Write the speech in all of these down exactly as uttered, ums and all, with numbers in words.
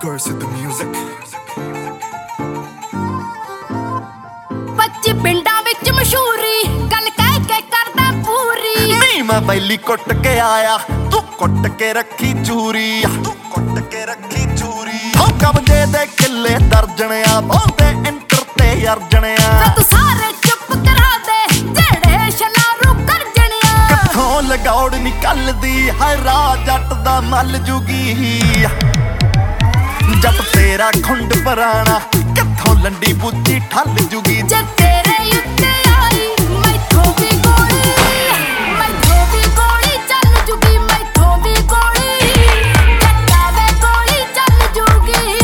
Girls with the music. ਪੱਚੀ ਪਿੰਡਾਂ ਵਿੱਚ ਮਸ਼ਹੂਰੀ ਗੱਲ ਕਹਿ ਕੇ ਕਰਦਾ ਪੂਰੀ। ਨਹੀਂ ਮੈਂ ਬੈਲੀ ਕੁੱਟ ਕੇ ਆਇਆ, ਤੂੰ ਕੁੱਟ ਕੇ ਰੱਖੀ ਚੂਰੀ, ਤੂੰ ਕੁੱਟ ਕੇ ਰੱਖੀ ਚੂਰੀ। ਹੋ ਕਬਜੇ ਦੇ ਕਿੱਲੇ ਦਰਜਣਿਆ, ਬਹੁਤੇ ਇੰਟਰ ਤੇ ਅਰਜਣਿਆ। ਤੂੰ ਸਾਰੇ ਚੁੱਪ ਕਰਾ ਦੇ ਜਿਹੜੇ ਸ਼ਲਾਰੂ ਕਰਜਣਿਆ। ਕਿੱਥੋਂ ਲਗੌੜ ਨਿਕਲਦੀ ਹੈ ਰਾਹ ਜੱਟ ਦਾ ਮੱਲ ਜੂਗੀ। ਜੱਟ ਤੇਰਾ ਖੁੰਡ ਪਰਾਣਾ, ਕਿੱਥੋਂ ਲੰਡੀ ਬੁੱਝੀ ਠੱਲ ਜੂਗੀ। ਜੇ ਤੇਰੇ ਉੱਤੇ ਆਈ ਮੈਥੋਂ ਵੀ ਗੋਲੀ, ਮੈਥੋਂ ਵੀ ਗੋਲੀ ਚੱਲ ਜੂਗੀ, ਮੈਥੋਂ ਵੀ ਗੋਲੀ। ਜੱਟਾਂ ਵੇ ਗੋਲੀ ਚੱਲ ਜੂਗੀ।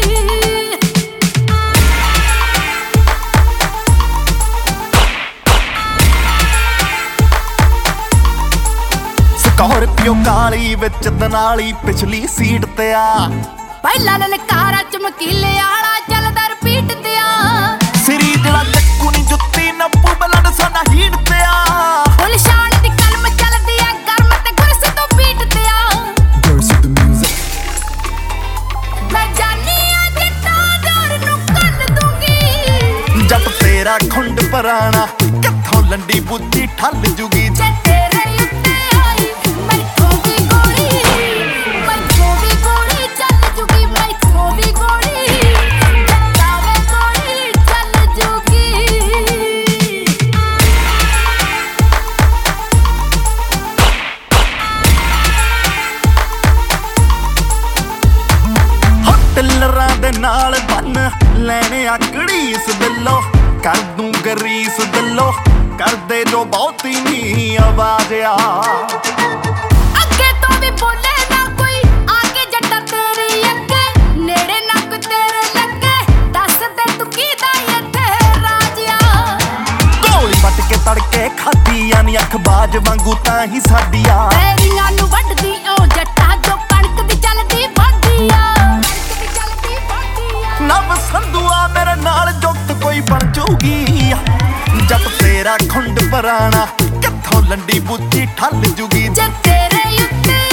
ਸਕਾਰਪੀਓ ਕਾਲੀ ਵਿੱਚ ਦਨਾਲੀ ਪਿਛਲੀ ਸੀਟ ਤੇ ਆ। ਪਹਿਲਾਂ ਲਲਕਾਰਾ ਚਮਕੀਲੇ ਆਲਾ ਚੱਲਦਾ ਰਿਪੀਟ ਤੇ ਆ। ਸਿਰੀ ਜਿਹੜਾ ਚੱਕੂ ਨੀ ਜੁੱਤੀ ਨੱਪੂ ਬਲੱਡ ਸਾਡਾ ਹੀਟ ਤੇ ਆ। ਫੁੱਲ ਸ਼ਾਨ ਦੀ ਕਲਮ ਚੱਲਦੀ ਆ ਗਰਮ ਤੇ ਗੁਰਸ ਤੋਂ ਬੀਟ ਤੇ ਆ। Girls with the music. ਮੈਂ ਜਾਨੀ ਆ ਜੱਟਾਂ ਦੌਰ ਨੂੰ ਕੱਲ ਦੂੰਗੀ। ਜੱਟ ਤੇਰਾ ਖੁੰਡ ਪਰਾਣਾ, ਕਿੱਥੋਂ ਲੰਡੀ ਬੁੱਝੀ ਠੱਲ ਜੂਗੀ। ਜੇ ਤੇਰੇ ਉੱਤੇ ਆਈ ਮੈਥੋਂ ਵੀ ਗੋਲੀ, ਮੈਥੋਂ ਵੀ ਗੋਲੀ ਚੱਲ ਜੂਗੀ, ਮੈਥੋਂ ਵੀ ਗੋਲੀ। ਜੱਟਾਂ ਵੇ ਗੋਲੀ ਚੱਲ ਜੂਗੀ। ਹੋ ਟਿੱਲਰਾਂ ਦੇ ਨਾਲ ਬੰਨ ਲੈਣੇ ਆ ਘੜੀਸ ਦਿਲੋਂ, ਕਰ ਦੂੰ ਗਰੀਸ ਦਿਲੋਂ। ਕਰਦੇ ਜੋ ਬਹੁਤੀ ਨੀ ਆਵਾਜ਼ ਆ। ਅੱਗੇ ਤੋਂ ਵੀ ਬੋਲੇ ਨਾ ਕੋਈ ਆ ਕੇ ਜੱਟਾਂ ਤੇਰੀ ਅੱਗੇ। ਨੇੜੇ ਨੱਕ ਤੇਰੇ ਲੱਗੇ, ਦੱਸ ਦੇ ਤੂੰ ਕਿਹਦਾ ਇੱਥੇ ਰਾਜ ਆ। ਗੋਲੀ ਵੱਟ ਕੇ ਤੜਕੇ ਖਾਦੀ ਆ ਨੀ ਅੱਖ ਬਾਜ ਵਾਂਗੂ ਤਾਂ ਹੀ ਸਾਡੀ ਆ। ਪੈਰੀਆਂ ਨੂੰ ਵੱਢਦੀ ਓ ਜੱਟਾਂ ਜੋ ਕਣਕ ਦੀ ਚੱਲਦੀ ਵਾਢੀ ਆ। ਕਣਕ ਦੀ ਚੱਲਦੀ ਵਾਢੀ ਆ। ਨਵ ਸੰਧੂਆ ਮੇਰੇ ਨਾਲ ਜੁਗਤ ਕੋਈ ਬਣ ਜੂਗੀ। ਜੱਟ ਤੇਰਾ ਖੁੰਡ ਪਰਾਣਾ, ਕਿੱਥੋਂ ਲੰਡੀ ਬੁੱਝੀ ਠੱਲ ਜੂਗੀ। ਜੇ ਤੇਰੇ ਉੱਤੇ